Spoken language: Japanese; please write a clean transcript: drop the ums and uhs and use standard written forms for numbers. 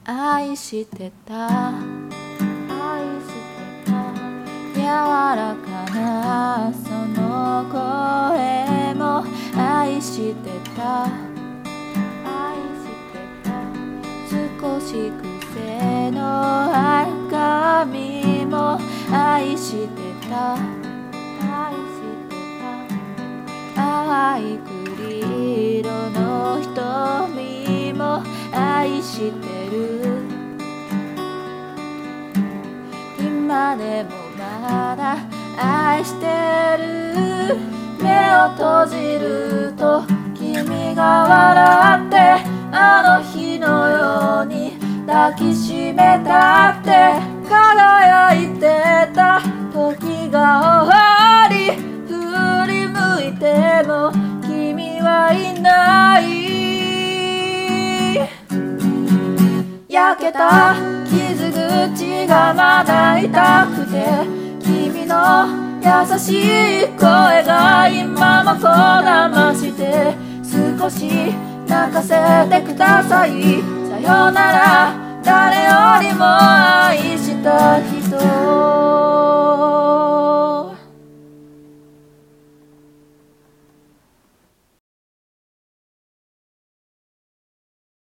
愛してた柔らかなその声も愛してた少し癖のある髪も愛してた淡い栗色の瞳も愛してる今でもまだ愛してる目を閉じると君が笑ってあの日のように抱きしめたって輝いてた時が終わり振り向いても君はいない焼けた傷口がまだ痛くて君の優しい声が今もこだまして少し泣かせてくださいさよなら誰よりも愛した日